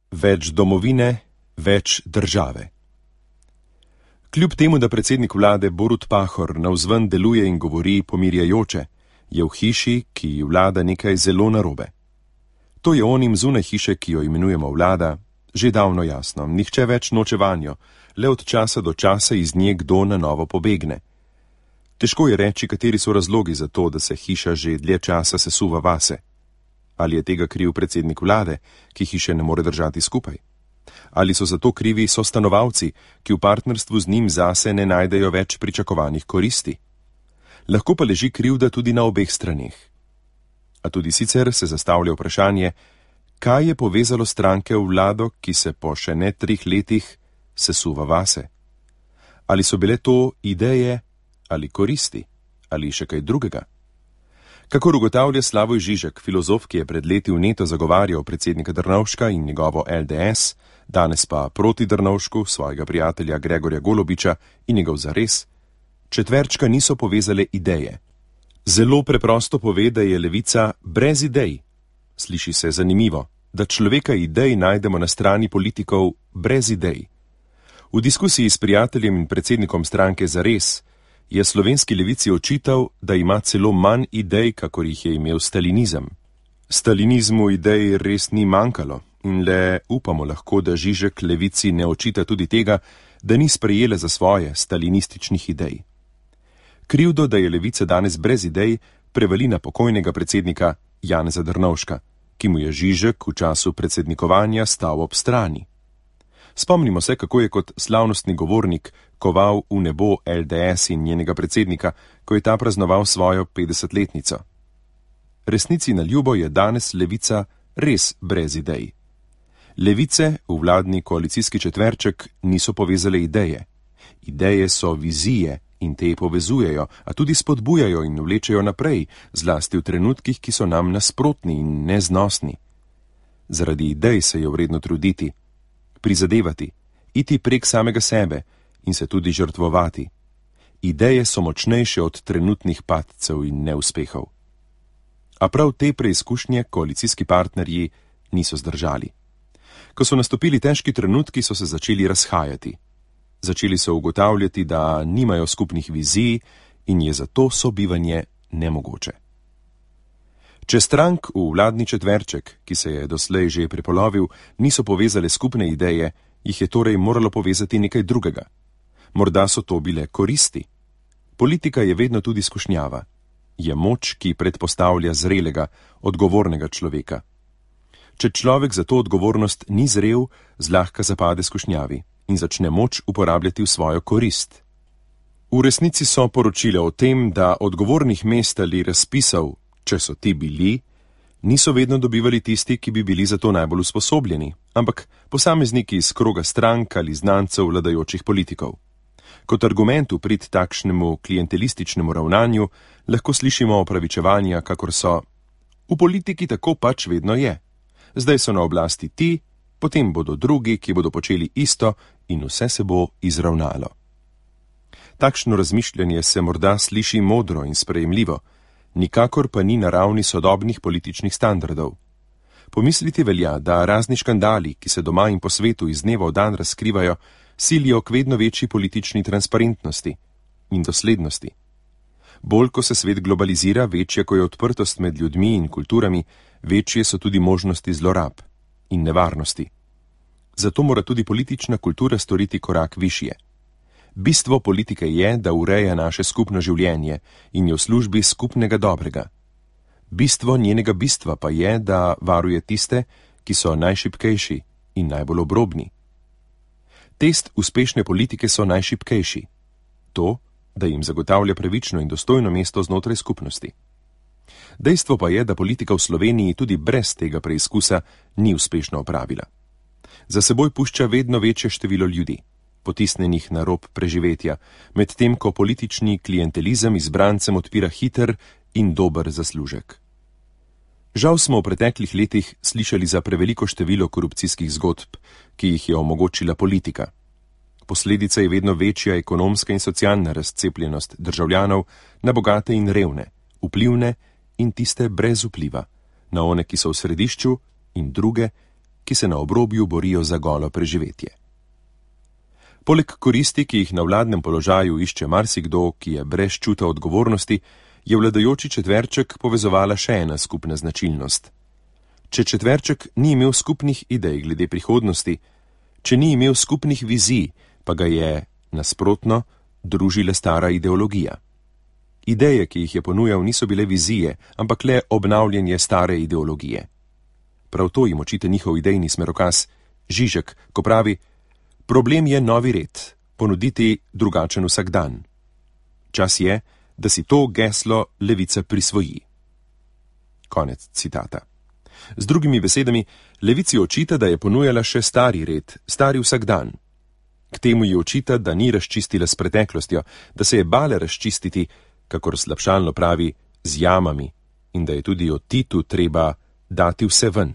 Več domovine, več države. Kljub temu, da predsednik vlade Borut Pahor navzven deluje in govori pomirjajoče, je v hiši, ki ji vlada, nekaj zelo narobe. To je onim zunaj hiše, ki jo imenujemo vlada, že davno jasno. Nihče več noče vanjo, le od časa do časa iz nje kdo na novo pobegne. Težko je reči, kateri so razlogi za to, da se hiša že dlje časa sesuva vase. Ali je tega kriv predsednik vlade, ki hiše ne more držati skupaj? Ali so za to krivi sostanovalci, ki v partnerstvu z njim zase ne najdejo več pričakovanih koristi? Lahko pa leži krivda tudi na obeh straneh. A tudi sicer se zastavlja vprašanje, kaj je povezalo stranke v vlado, ki se po še ne 3 letih sesuva vase? Ali so bile to ideje ali koristi ali še kaj drugega? Kakor ugotavlja Slavoj Žižek, filozof, ki je pred leti vneto zagovarjal predsednika Drnovška in njegovo LDS, danes pa proti Drnovšku, svojega prijatelja Gregorja Golobiča in njegov zares, četverčka niso povezale ideje. Zelo preprosto pove, da je levica brez idej. Sliši se zanimivo, da človeka idej najdemo na strani politikov brez idej. V diskusiji s prijateljem in predsednikom stranke Zares je slovenski levici očital, da ima celo manj idej, kakor jih je imel stalinizem. Stalinizmu idej res ni manjkalo in le upamo lahko, da Žižek levici ne očita tudi tega, da ni sprejela za svoje stalinističnih idej. Krivdo, da je levica danes brez idej, prevali na pokojnega predsednika Janeza Drnovška, ki mu je Žižek v času predsednikovanja stal ob strani. Spomnimo se, kako je kot slavnostni govornik koval v nebo LDS in njenega predsednika, ko je ta praznoval svojo 50-letnico. Resnici na ljubo je danes levica res brez idej. Levice v vladni koalicijski četverček niso povezale ideje. Ideje so vizije in te povezujejo, a tudi spodbujajo in vlečejo naprej, zlasti v trenutkih, ki so nam nasprotni in neznosni. Zaradi idej se je vredno truditi, prizadevati, iti prek samega sebe in se tudi žrtvovati. Ideje so močnejše od trenutnih padcev in neuspehov. A prav te preizkušnje koalicijski partnerji niso zdržali. Ko so nastopili težki trenutki, so se začeli razhajati. Začeli so ugotavljati, da nimajo skupnih vizij in je zato sobivanje nemogoče. Če strank v vladni četverček, ki se je doslej že prepolovil, niso povezale skupne ideje, jih je torej moralo povezati nekaj drugega. Morda so to bile koristi. Politika je vedno tudi skušnjava. Je moč, ki predpostavlja zrelega, odgovornega človeka. Če človek za to odgovornost ni zrel, zlahka zapade skušnjavi in začne moč uporabljati v svojo korist. V resnici so poročile o tem, da odgovornih mest ali razpisov, če so ti bili, niso vedno dobivali tisti, ki bi bili za to najbolj usposobljeni, ampak posamezniki iz kroga strank ali znancev vladajočih politikov. Kot argument v prid takšnemu klientelističnemu ravnanju lahko slišimo opravičevanja, kakor so: v politiki tako pač vedno je. Zdaj so na oblasti ti, potem bodo drugi, ki bodo počeli isto in vse se bo izravnalo. Takšno razmišljanje se morda sliši modro in sprejemljivo, nikakor pa ni na ravni sodobnih političnih standardov. Pomisliti velja, da razni škandali, ki se doma in po svetu iz dneva v dan razkrivajo, silijo k vedno večji politični transparentnosti in doslednosti. Bolj, ko se svet globalizira, večja, ko je odprtost med ljudmi in kulturami, večje so tudi možnosti zlorab in nevarnosti. Zato mora tudi politična kultura storiti korak višje. Bistvo politike je, da ureja naše skupno življenje in je v službi skupnega dobrega. Bistvo njenega bistva pa je, da varuje tiste, ki so najšibkejši in najbolj obrobni. Test uspešne politike so najšibkejši. To, da jim zagotavlja pravično in dostojno mesto znotraj skupnosti. Dejstvo pa je, da politika v Sloveniji tudi brez tega preizkusa ni uspešno opravila. Za seboj pušča vedno večje število ljudi, potisnenih na rob preživetja, medtem ko politični klientelizem izbrancem odpira hiter in dober zaslužek. Žal smo v preteklih letih slišali za preveliko število korupcijskih zgodb, ki jih je omogočila politika. Posledica je vedno večja ekonomska in socialna razcepljenost državljanov na bogate in revne, vplivne in tiste brez vpliva, na one, ki so v središču, in druge, ki se na obrobju borijo za golo preživetje. Poleg koristi, ki jih na vladnem položaju išče marsikdo, ki je brez čuta odgovornosti, je vladajoči četverček povezovala še ena skupna značilnost. Če četverček ni imel skupnih idej glede prihodnosti, če ni imel skupnih vizij, pa ga je, nasprotno, družila stara ideologija. Ideje, ki jih je ponujal, niso bile vizije, ampak le obnavljanje stare ideologije. Prav to jim očita njihov idejni smerokaz Žižek, ko pravi: problem je novi red, ponuditi drugačen vsakdan. Čas je, da si to geslo Levica prisvoji. Konec citata. Z drugimi besedami, Levici očita, da je ponujala še stari red, stari vsakdan. K temu ji očita, da ni razčistila s preteklostjo, da se je bala razčistiti, kakor slabšalno pravi, z jamami, in da je tudi o Titu treba dati vse ven.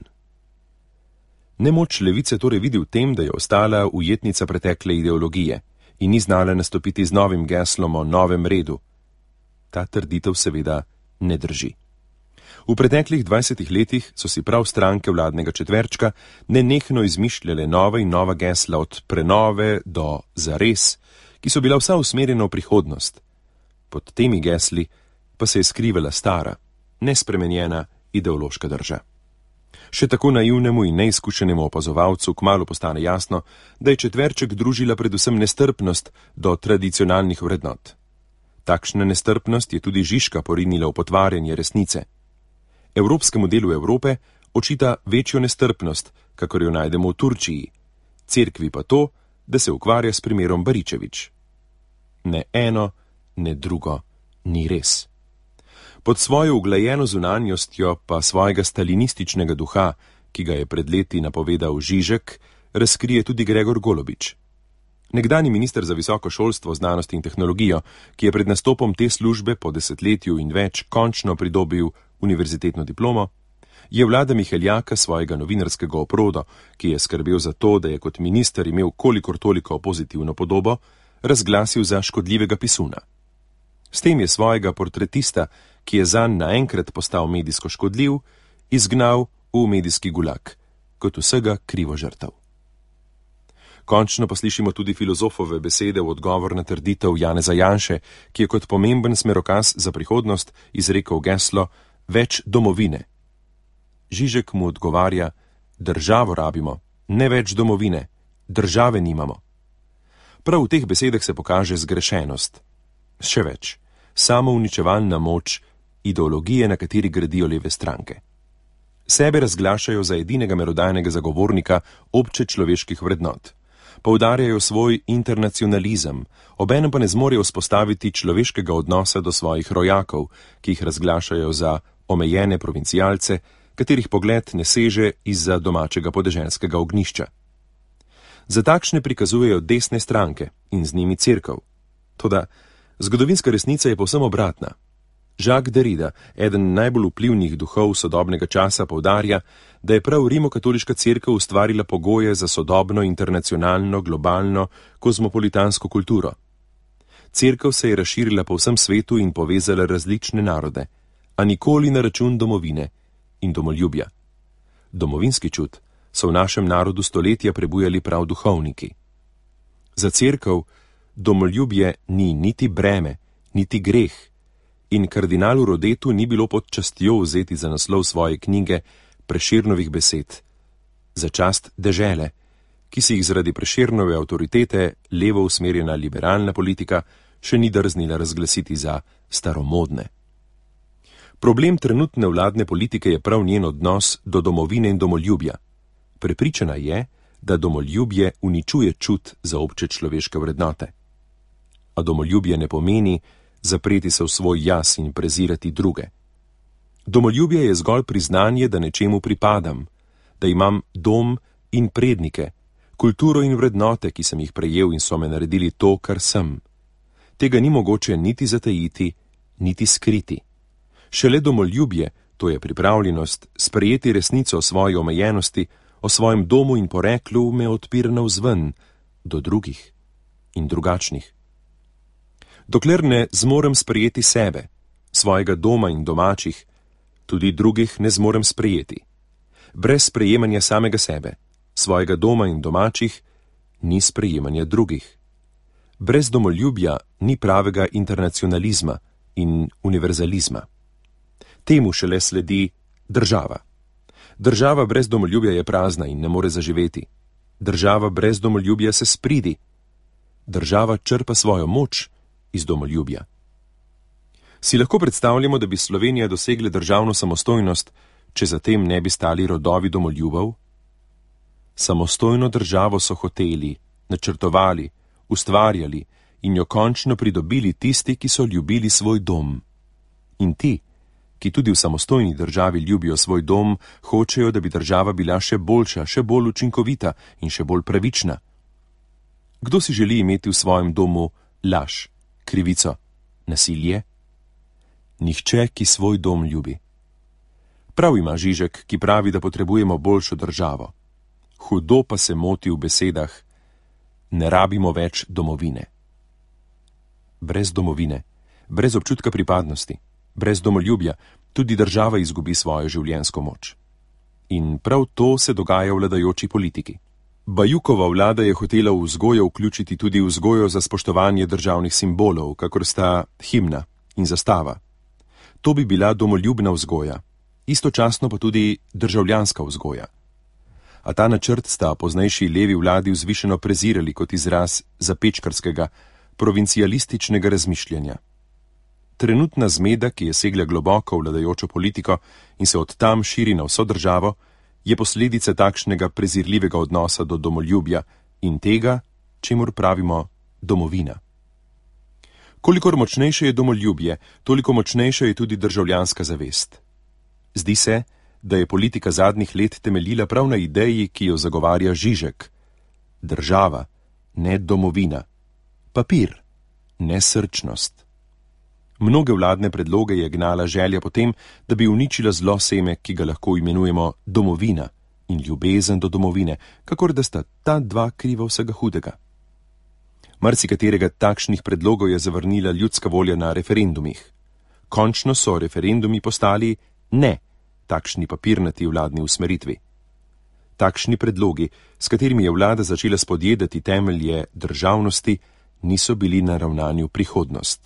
Nemoč Levice torej vidi v tem, da je ostala ujetnica pretekle ideologije in ni znala nastopiti z novim geslom o novem redu. Ta trditev seveda ne drži. V preteklih 20 letih so si prav stranke vladnega četverčka nenehno izmišljale nova in nova gesla od prenove do zares, ki so bila vsa usmerjena v prihodnost. Pod temi gesli pa se je skrivala stara, nespremenjena ideološka drža. Še tako naivnemu in neizkušenemu opazovalcu kmalu postane jasno, da je četverček družila predvsem nestrpnost do tradicionalnih vrednot. Takšna nestrpnost je tudi Žižka porinila v potvarjanje resnice. Evropskemu delu Evrope očita večjo nestrpnost, kakor jo najdemo v Turčiji, cerkvi pa to, da se ukvarja s primerom Baričevič. Ne eno, ne drugo ni res. Pod svojo uglajeno zunanjostjo pa svojega stalinističnega duha, ki ga je pred leti napovedal Žižek, razkrije tudi Gregor Golobič. Nekdanji minister za visoko šolstvo, znanost in tehnologijo, ki je pred nastopom te službe po desetletju in več končno pridobil univerzitetno diplomo, je vlada Miheljaka svojega novinarskega oprodo, ki je skrbel za to, da je kot minister imel kolikor toliko pozitivno podobo, razglasil za škodljivega pisuna. S tem je svojega portretista, ki je zanj naenkrat postal medijsko škodljiv, izgnal v medijski gulag, kot vsega krivo žrtev. Končno pa slišimo tudi filozofove besede v odgovor na trditev Janeza Janše, ki je kot pomemben smerokaz za prihodnost izrekel geslo več domovine. Žižek mu odgovarja: državo rabimo, ne več domovine, države nimamo. Prav v teh besedah se pokaže zgrešenost. Še več, samouničevalna moč ideologije, na kateri gradijo leve stranke. Sebe razglašajo za edinega merodajnega zagovornika obče človeških vrednot. Poudarjajo svoj internacionalizem, obenem pa ne zmorejo vzpostaviti človeškega odnosa do svojih rojakov, ki jih razglašajo za omejene provincialce, katerih pogled ne seže izza domačega podeželskega ognjišča. Za takšne prikazujejo desne stranke in z njimi cerkev. Toda zgodovinska resnica je povsem obratna. Jacques Derrida, eden najbolj vplivnih duhov sodobnega časa, poudarja, da je prav rimokatoliška cerkev ustvarila pogoje za sodobno, internacionalno, globalno, kozmopolitansko kulturo. Cerkev se je razširila po vsem svetu in povezala različne narode, a nikoli na račun domovine in domoljubja. Domovinski čut so v našem narodu stoletja prebujali prav duhovniki. Za cerkev domoljubje ni niti breme, niti greh, in kardinalu Rodetu ni bilo pod častjo vzeti za naslov svoje knjige Prešernovih besed za čast dežele, ki si jih zaradi Prešernove avtoritete levo usmerjena liberalna politika še ni drznila razglasiti za staromodne. Problem trenutne vladne politike je prav njen odnos do domovine in domoljubja. Prepričana je, da domoljubje uničuje čut za obče človeške vrednote. A domoljubje ne pomeni zapreti se v svoj jaz in prezirati druge. Domoljubje je zgolj priznanje, da nečemu pripadam, da imam dom in prednike, kulturo in vrednote, ki sem jih prejel in so me naredili to, kar sem. Tega ni mogoče niti zatajiti, niti skriti. Šele domoljubje, to je pripravljenost sprejeti resnico o svoji omejenosti, o svojem domu in poreklu, me odpira navzven do drugih in drugačnih. Dokler ne zmorem sprejeti sebe, svojega doma in domačih, tudi drugih ne zmorem sprejeti. Brez sprejemanja samega sebe svojega doma in domačih, ni sprejemanja drugih. Brez domoljubja ni pravega internacionalizma in univerzalizma. Temu šele sledi država. Država brez domoljubja je prazna in ne more zaživeti. Država brez domoljubja se spridi. Država črpa svojo moč iz domoljubja. Si lahko predstavljamo, da bi Slovenija dosegla državno samostojnost, če za tem ne bi stali rodovi domoljubov? Samostojno državo so hoteli, načrtovali, ustvarjali in jo končno pridobili tisti, ki so ljubili svoj dom. In ti, ki tudi v samostojni državi ljubijo svoj dom, hočejo, da bi država bila še boljša, še bolj učinkovita in še bolj pravična. Kdo si želi imeti v svojem domu laž, krivico, nasilje? Nihče, ki svoj dom ljubi. Prav ima Žižek, ki pravi, da potrebujemo boljšo državo. Hudo pa se moti v besedah: ne rabimo več domovine. Brez domovine, brez občutka pripadnosti, brez domoljubja, tudi država izgubi svojo življenjsko moč. In prav to se dogaja v vladajoči politiki. Bajukova vlada je hotela v vzgojo vključiti tudi vzgojo za spoštovanje državnih simbolov, kakor sta himna in zastava. To bi bila domoljubna vzgoja, istočasno pa tudi državljanska vzgoja. A ta načrt sta poznejši levi vladi vzvišeno prezirali kot izraz zapečkarskega, provincialističnega razmišljanja. Trenutna zmeda, ki je segla globoko v vladajočo politiko in se od tam širi na vso državo, je posledica takšnega prezirljivega odnosa do domoljubja in tega, čemur pravimo domovina. Kolikor močnejše je domoljubje, toliko močnejša je tudi državljanska zavest. Zdi se, da je politika zadnjih let temeljila prav na ideji, ki jo zagovarja Žižek. Država, ne domovina. Papir, ne srčnost. Mnoge vladne predloge je gnala želja potem, da bi uničila zlo seme, ki ga lahko imenujemo domovina, in ljubezen do domovine, kakor da sta ta dva kriva vsega hudega. Marsikaterega takšnih predlogov je zavrnila ljudska volja na referendumih. Končno so referendumi postali ne takšni papirnati vladni usmeritvi. Takšni predlogi, s katerimi je vlada začela spodjedati temelje državnosti, niso bili naravnani v prihodnost.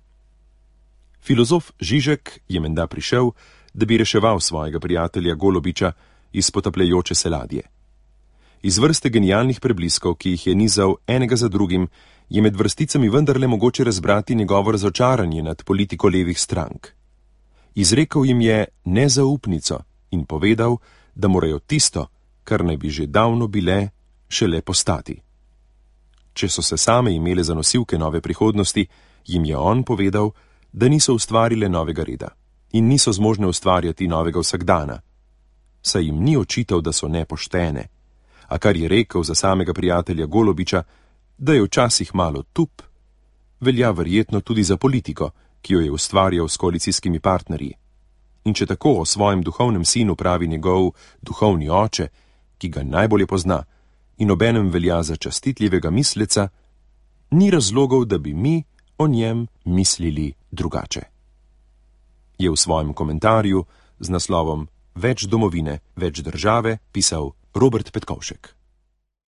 Filozof Žižek je menda prišel, da bi reševal svojega prijatelja Golobiča iz potapljajoče se ladje. Iz vrste genialnih prebliskov, ki jih je nizal enega za drugim, je med vrsticami vendarle mogoče razbrati njegovo razočaranje nad politiko levih strank. Izrekel jim je nezaupnico in povedal, da morajo tisto, kar naj bi že davno bile, šele postati. Če so se same imele za nosilke nove prihodnosti, jim je on povedal, da niso ustvarile novega reda in niso zmožne ustvarjati novega vsakdana. Saj jim ni očital, da so nepoštene, a kar je rekel za samega prijatelja Golobiča, da je včasih malo tup, velja verjetno tudi za politiko, ki jo je ustvarjal s koalicijskimi partnerji. In če tako o svojem duhovnem sinu pravi njegov duhovni oče, ki ga najbolje pozna in obenem velja za častitljivega misleca, ni razlogov, da bi mi o njem mislili drugače. Je v svojem komentarju z naslovom Več domovine, več države pisal Robert Petkovšek.